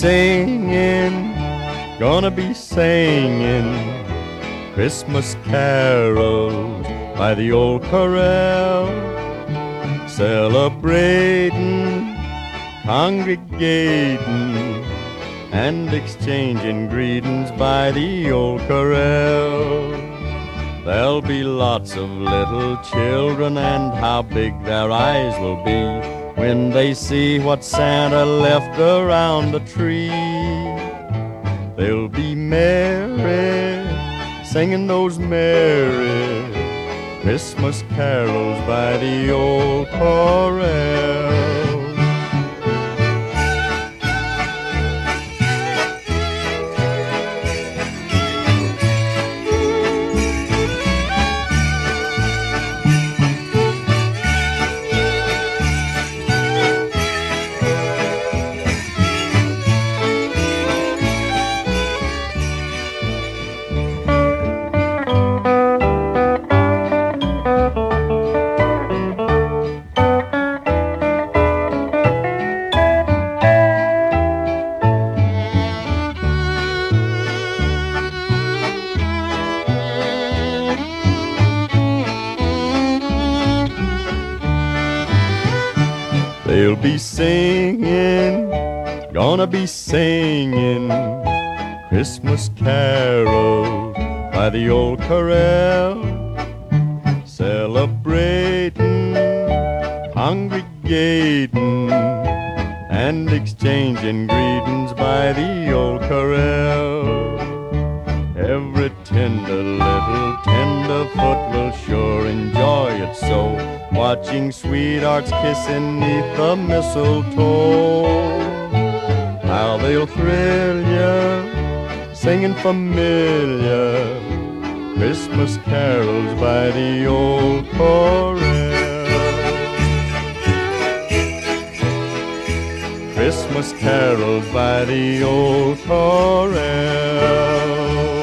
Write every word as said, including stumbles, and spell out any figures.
singing, gonna be singing Christmas carols by the old corral, celebrating, congregating, and exchanging greetings by the old corral. There'll be lots of little children, and how big their eyes will be when they see what Santa left around the tree. They'll be merry, singing those merry Christmas carols by the old corral. They'll be singing, gonna be singing Christmas carols by the old corral, celebrating, congregating, and exchanging greetings by the old corral. Every tender little tenderfoot will sure enjoy it so, watching sweethearts kissing 'neath the mistletoe. How they'll thrill ya, singing familiar Christmas carols by the old corral. Christmas carols by the old corral.